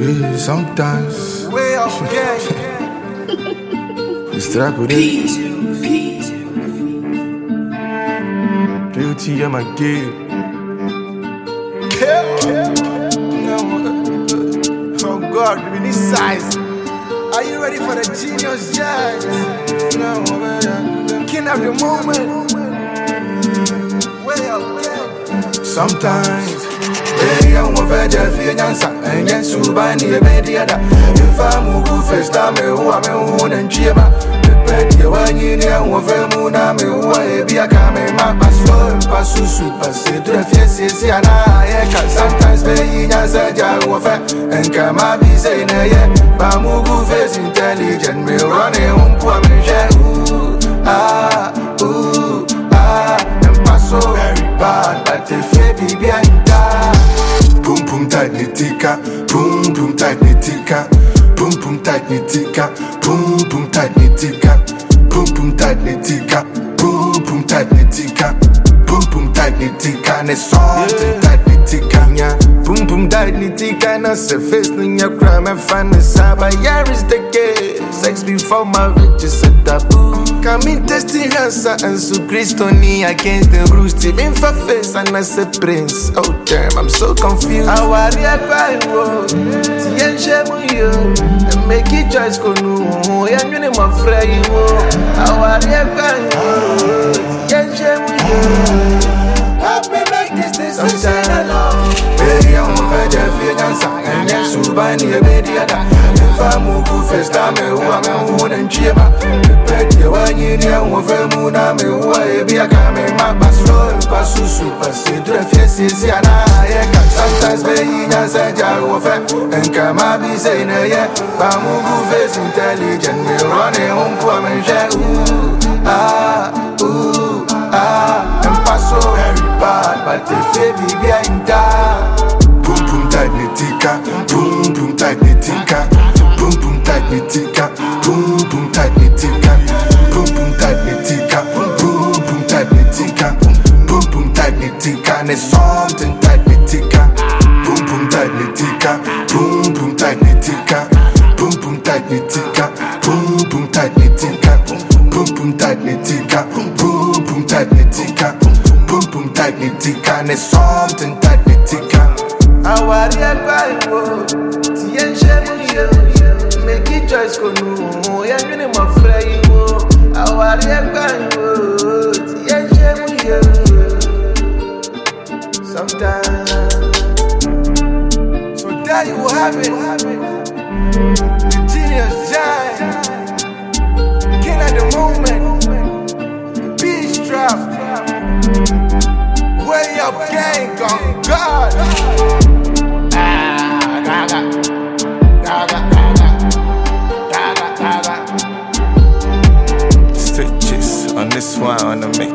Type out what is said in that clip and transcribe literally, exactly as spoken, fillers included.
Yeah, sometimes way up gang. it's trap with it. Guilty, I'm a gay. No, oh God, we need size. Are you ready for the genius jazz? No, king of the moment. Way up gang. Sometimes baby, I'm a veggie for your answer. And yes, you buy me a baby. If I'm a good first time, I'm a woman and chiba. The bed, you want you near one for moon. I'm a way, be a camera, my password, pass to sweet, pass it to the face. And I sometimes baby, I said, I will and come up, be saying, yeah, Bamugu face intelligent, me running home for me. Ooh, ah, ooh, ah, and pass so very bad, but the baby behind that. Boom boom tight nitika, boom boom tight nitika, boom boom tight nitika, boom boom tight nitika, boom boom tight nitika, boom boom tight nitika, boom boom tight nitika, ne something tight nitika nya, boom boom tight nitika na se face niya crime and find the saba here is the case, sex before marriage is a taboo. Come in testing answer and so Christoni against the roost, even for face and as a prince. Oh damn, I'm so confused. I worry about you, Tien Shemu yo, and make it choice konu. I'm gonna my friend you. I worry about you, Tien Shemu yo. Help me make this decision alone. Baby, I'm a veggie for your answer, and yes, you buy me a baby. If I'm a good first time, I'm a woman and chiba. You want you near one for moon, I'm a way, be a camera, my password, pass to sweet, pass it to the face. And I sometimes baby, I said, I will and come up, be saying, yeah, Bamugu face intelligent, me running home for me. Ooh, ah, ooh, ah, and pass so very bad, but the baby behind that. Boom, boom, tight, nitika, boom, boom, tight, nitika, boom, boom, tight, nitika, boom, boom, tight, nitika. Boom boom tight nitika, boom boom tight nitika, boom boom tight nitika, and something tight nitika, boom boom tight nitika, boom boom tight nitika, boom boom tight nitika, boom boom tight nitika, boom boom tight nitika, boom boom tight nitika, boom boom tight nitika, and something tight nitika. I worry about you, Tien Shemu yo, make it choice konu, I'm gonna my friend you. I worry about you, Tien Shemu yo. Sometimes, so there you have it, the genius giant, king of the moment, beast trap, way up gang on God. Ah, gaga, gaga, gaga, gaga, gaga. Stitches on this one on the mix.